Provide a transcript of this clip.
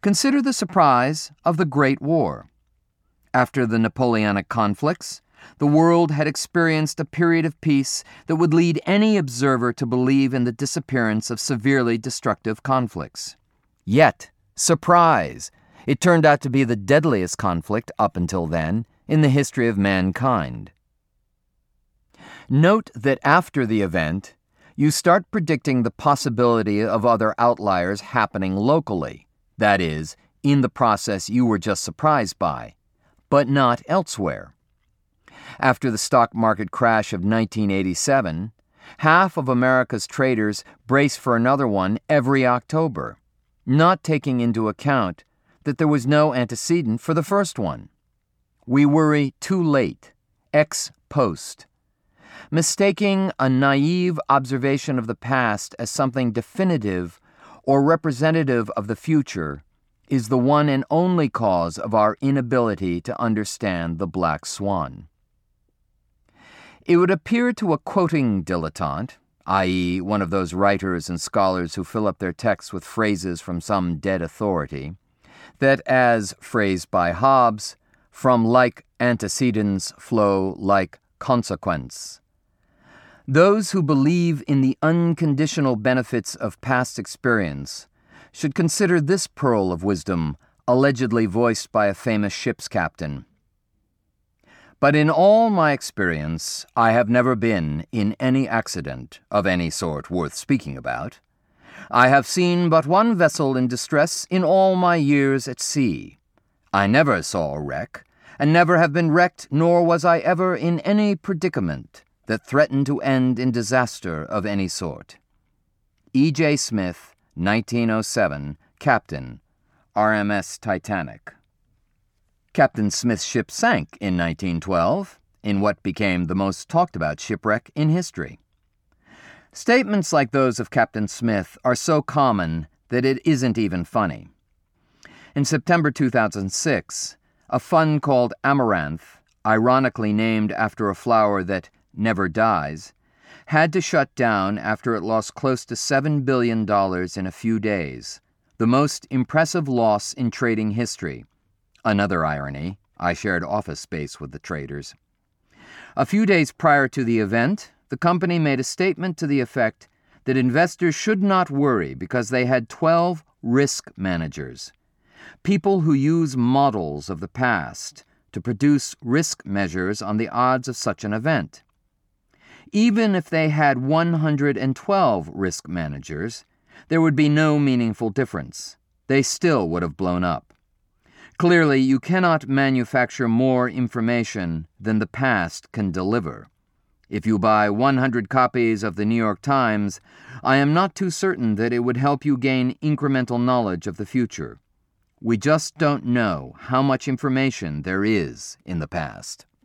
Consider the surprise of the Great War. After the Napoleonic conflicts, the world had experienced a period of peace that would lead any observer to believe in the disappearance of severely destructive conflicts. Yet, surprise! It turned out to be the deadliest conflict up until then in the history of mankind. Note that after the event, you start predicting the possibility of other outliers happening locally, that is, in the process you were just surprised by, but not elsewhere. After the stock market crash of 1987, half of America's traders brace for another one every October, not taking into account that there was no antecedent for the first one. We worry too late, ex post. Mistaking a naive observation of the past as something definitive or representative of the future is the one and only cause of our inability to understand the black swan. It would appear to a quoting dilettante, i.e., one of those writers and scholars who fill up their texts with phrases from some dead authority, that as phrased by Hobbes, from like antecedents flow like consequence. Those who believe in the unconditional benefits of past experience should consider this pearl of wisdom allegedly voiced by a famous ship's captain. But in all my experience, I have never been in any accident of any sort worth speaking about. I have seen but one vessel in distress in all my years at sea. I never saw a wreck, and never have been wrecked, nor was I ever in any predicament that threatened to end in disaster of any sort. E.J. Smith, 1907, Captain, RMS Titanic. Captain Smith's ship sank in 1912, in what became the most talked-about shipwreck in history. Statements like those of Captain Smith are so common that it isn't even funny. In September 2006, a fund called Amaranth, ironically named after a flower that never dies, had to shut down after it lost close to $7 billion in a few days, the most impressive loss in trading history. Another irony, I shared office space with the traders. A few days prior to the event, the company made a statement to the effect that investors should not worry because they had 12 risk managers, people who use models of the past to produce risk measures on the odds of such an event. Even if they had 112 risk managers, there would be no meaningful difference. They still would have blown up. Clearly, you cannot manufacture more information than the past can deliver. If you buy 100 copies of the New York Times, I am not too certain that it would help you gain incremental knowledge of the future. We just don't know how much information there is in the past.